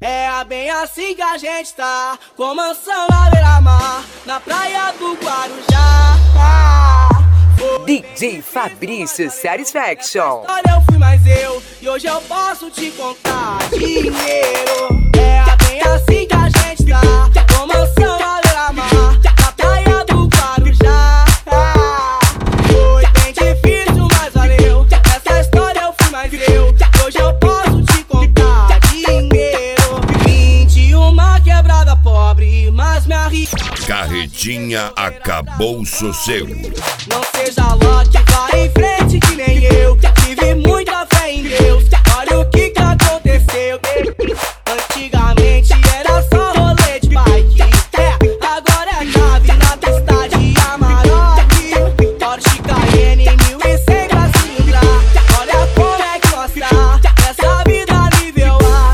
É bem assim que a gente tá, com mansão na beira-mar, na praia do Guarujá. DJ Fabrício Satisfaction. Olha, eu fui mais eu, e hoje eu posso te contar dinheiro. É bem assim que a gente tá, com mansão na beira-mar, na praia do Guarujá. Foi bem difícil, mas valeu. Essa história eu fui mais eu, e hoje eu posso te contar dinheiro. 21 quebrada pobre, mas me arrisco. Carretinha acabou o sossego. Não seja lote, vai em frente que nem eu. Tive muita fé em Deus, olha o que aconteceu. Antigamente era só rolê de bike, agora é nave na pista de Amarok. Porsche Cayenne 1100 pra cilindrar. Olha como é que nós tá, essa vida nível A.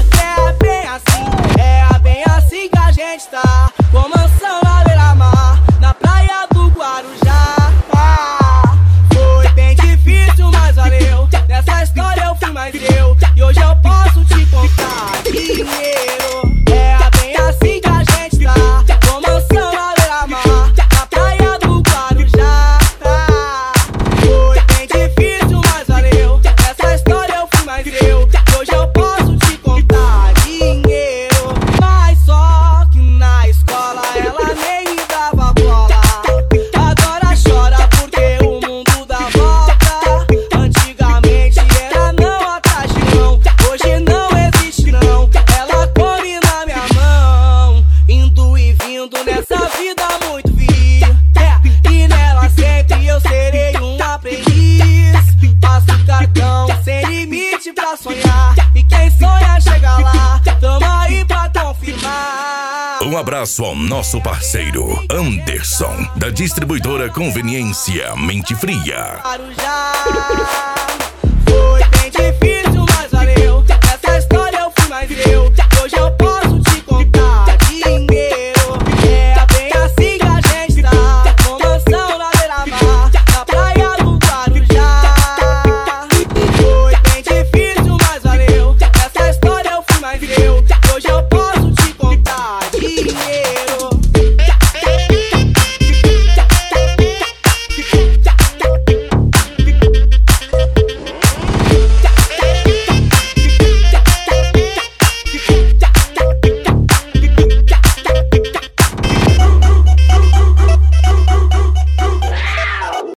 É bem assim que a gente tá, com mansão na beira-mar, na praia do Guarujá. Foi bem difícil, mas valeu. Nessa história eu fui mais eu, e hoje eu posso te contar dinheiro. É bem assim que a gente tá, com mansão na beira-mar, na praia do Guarujá. Foi bem difícil, mas valeu. Nessa história eu fui mais eu, e hoje eu posso te contar dinheiro. Mas só que na escola ela nem me dava bola, agora chora porque o mundo dá volta. Antigamente era não atrás de não, hoje não existe não. Ela come na minha mão, indo e vindo nessa vida muito vi. E nela sempre eu serei um aprendiz. Passo cartão sem limite pra sonhar, e quem sonha chega lá, tamo aí pra confirmar. Um abraço ao nosso parceiro Anderson, da distribuidora Conveniência Mente Fria. Guarujá.